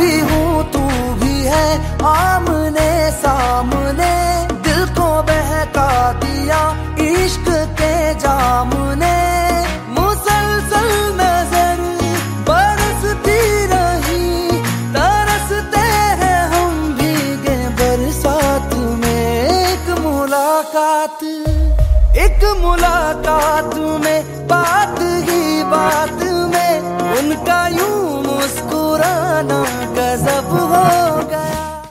भी हूँ तू भी है आमने सामने, दिल को बहका दिया इश्क के जाम ने। मुसलसल नजर बरसती रही, तरसते हैं हम भीगे बरसात में। एक मुलाकात